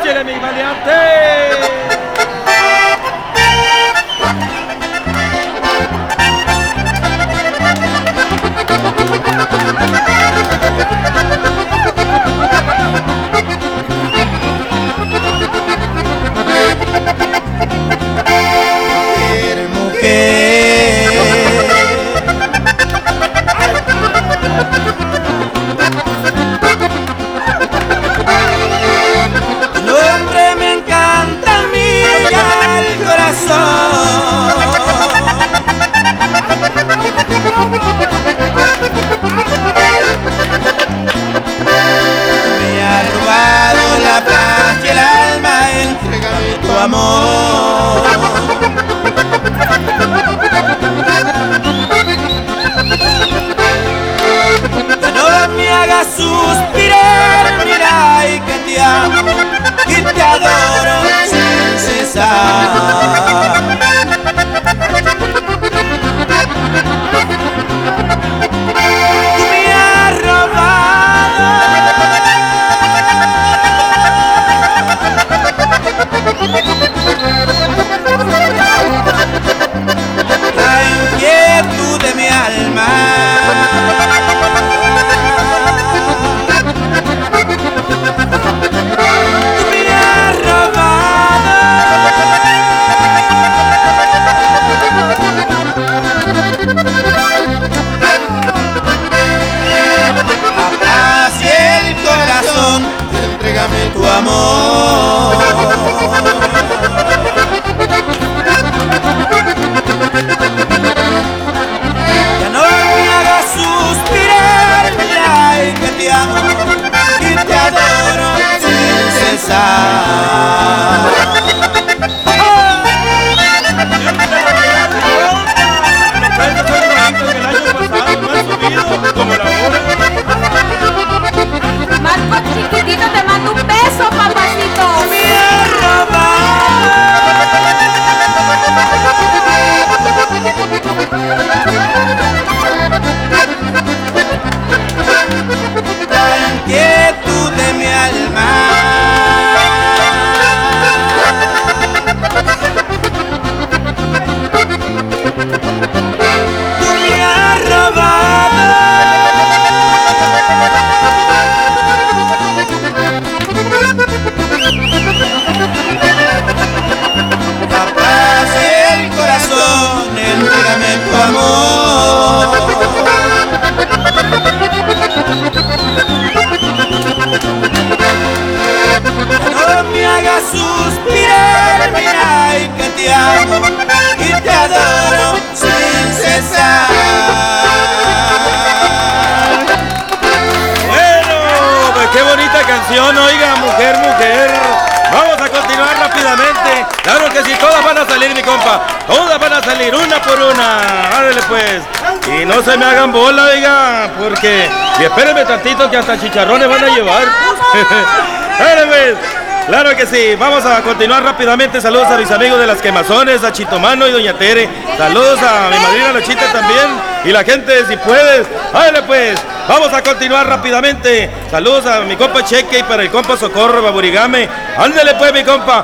échale mi maleante. Amor, ya no me hagas suspirar, mira y que te amo y te adoro sin cesar. Tú me has robado la inquietud de mi alma. Tú me has robado la paz y el corazón, entrégame tu amor. Ya no me hagas suspirar, mira y que te amo y te adoro sin cesar. Marco chiquitito, te mando un beso, papacito. Me has la inquietud de mi alma. Tú me has robado la paz y el corazón, entrégame tu amor. No me hagas suspirar, mira y que te amo y te adoro sin cesar. Bueno, pues qué bonita canción, oiga, mujer, mujer. Vamos a continuar rápidamente. Claro que sí, todas van a salir, mi compa. Todas van a salir, una por una. Árale pues. Y no se me hagan bola, oiga, porque... Y espérenme tantito que hasta chicharrones van a llevar. Árale pues. Claro que sí, vamos a continuar rápidamente. Saludos a mis amigos de Las Quemazones, a Chitomano y Doña Tere. Saludos a mi madrina Lochita también. Y la gente de Si Puedes. Árale pues. Vamos a continuar rápidamente. Saludos a mi compa Cheque y para el compa Socorro Baburigame. Ándale pues, mi compa.